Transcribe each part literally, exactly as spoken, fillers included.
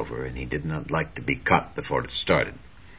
over, and he did not like to be caught before it started.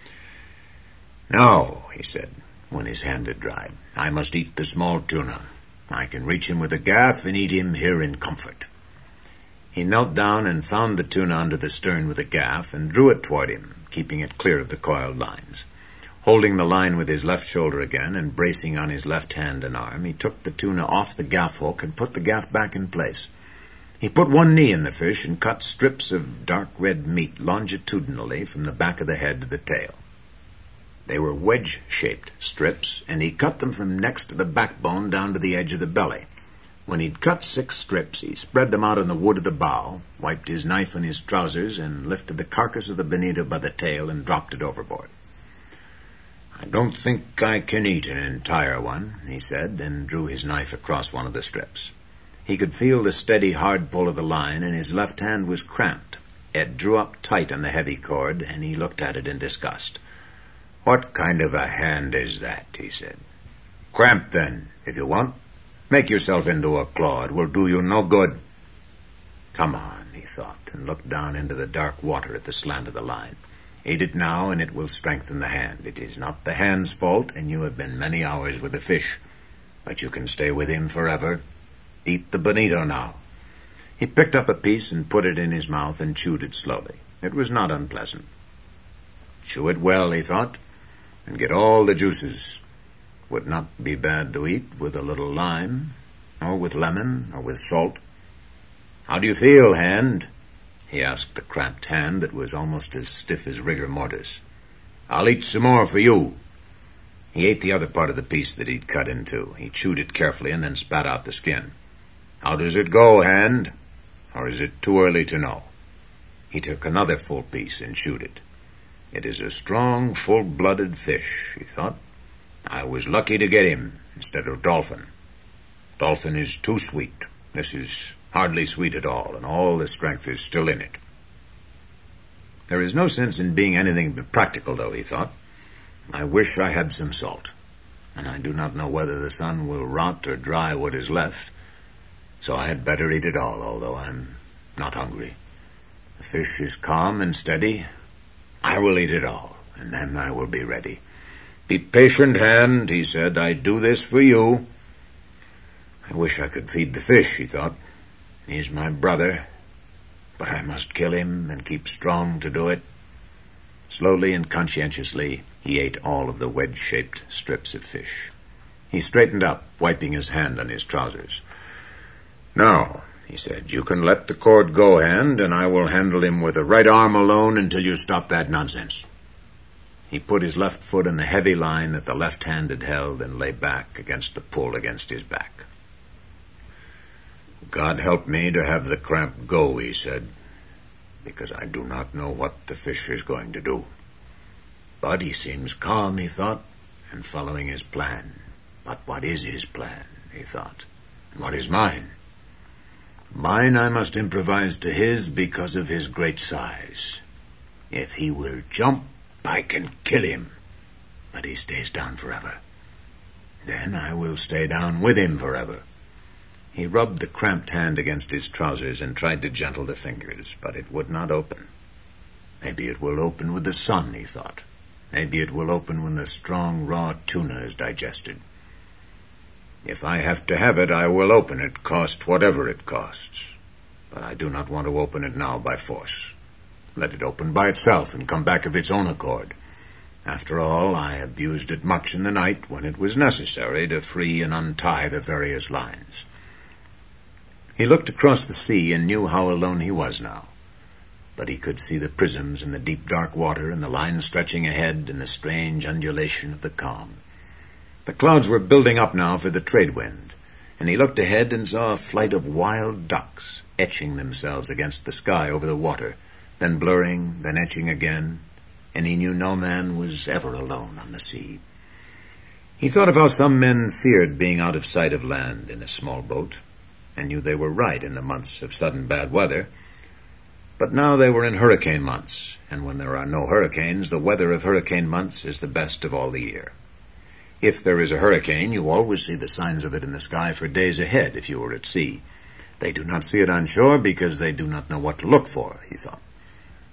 "Now," he said, when his hand had dried, "I must eat the small tuna. I can reach him with a gaff and eat him here in comfort." He knelt down and found the tuna under the stern with a gaff and drew it toward him, keeping it clear of the coiled lines. Holding the line with his left shoulder again and bracing on his left hand and arm, he took the tuna off the gaff hook and put the gaff back in place. He put one knee in the fish and cut strips of dark red meat longitudinally from the back of the head to the tail. They were wedge-shaped strips, and he cut them from next to the backbone down to the edge of the belly. When he'd cut six strips, he spread them out on the wood of the bow, wiped his knife on his trousers, and lifted the carcass of the bonito by the tail and dropped it overboard. "I don't think I can eat an entire one," he said, and drew his knife across one of the strips. He could feel the steady, hard pull of the line, and his left hand was cramped. It drew up tight on the heavy cord, and he looked at it in disgust. "What kind of a hand is that?" he said. "Cramped, then, if you want. Make yourself into a claw. It will do you no good." "Come on," he thought, and looked down into the dark water at the slant of the line. "Eat it now, and it will strengthen the hand. It is not the hand's fault, and you have been many hours with the fish. But you can stay with him forever. Eat the bonito now." He picked up a piece and put it in his mouth and chewed it slowly. It was not unpleasant. Chew it well, he thought, and get all the juices. Would not be bad to eat with a little lime, or with lemon, or with salt. "How do you feel, hand?" he asked the cramped hand that was almost as stiff as rigor mortis. "I'll eat some more for you." He ate the other part of the piece that he'd cut in two. He chewed it carefully and then spat out the skin. "How does it go, hand? Or is it too early to know?" He took another full piece and chewed it. "It is a strong, full-blooded fish," he thought. "I was lucky to get him instead of dolphin. Dolphin is too sweet. This is hardly sweet at all, and all the strength is still in it." There is no sense in being anything but practical, though, he thought. "I wish I had some salt, and I do not know whether the sun will rot or dry what is left, so I had better eat it all, although I'm not hungry. The fish is calm and steady. I will eat it all, and then I will be ready. Be patient, hand," he said. "I do this for you." "I wish I could feed the fish," he thought. "He's my brother, but I must kill him and keep strong to do it." Slowly and conscientiously, he ate all of the wedge-shaped strips of fish. He straightened up, wiping his hand on his trousers. "Now," he said, "you can let the cord go, hand, and I will handle him with the right arm alone until you stop that nonsense." He put his left foot in the heavy line that the left hand had held and lay back against the pull against his back. "God help me to have the cramp go," he said, "because I do not know what the fish is going to do. But he seems calm," he thought, and following his plan. "But what is his plan?" he thought. "And what is mine? Mine I must improvise to his because of his great size. If he will jump, I can kill him, but he stays down forever. Then I will stay down with him forever." He rubbed the cramped hand against his trousers and tried to gentle the fingers, but it would not open. Maybe it will open with the sun, he thought. Maybe it will open when the strong, raw tuna is digested. If I have to have it, I will open it, cost whatever it costs. But I do not want to open it now by force. Let it open by itself and come back of its own accord. After all, I abused it much in the night when it was necessary to free and untie the various lines. He looked across the sea and knew how alone he was now. But he could see the prisms in the deep dark water and the lines stretching ahead and the strange undulation of the calm. The clouds were building up now for the trade wind, and he looked ahead and saw a flight of wild ducks etching themselves against the sky over the water, then blurring, then etching again, and he knew no man was ever alone on the sea. He thought of how some men feared being out of sight of land in a small boat, and knew they were right in the months of sudden bad weather. But now they were in hurricane months, and when there are no hurricanes, the weather of hurricane months is the best of all the year. If there is a hurricane, you always see the signs of it in the sky for days ahead if you are at sea. They do not see it on shore because they do not know what to look for, he thought.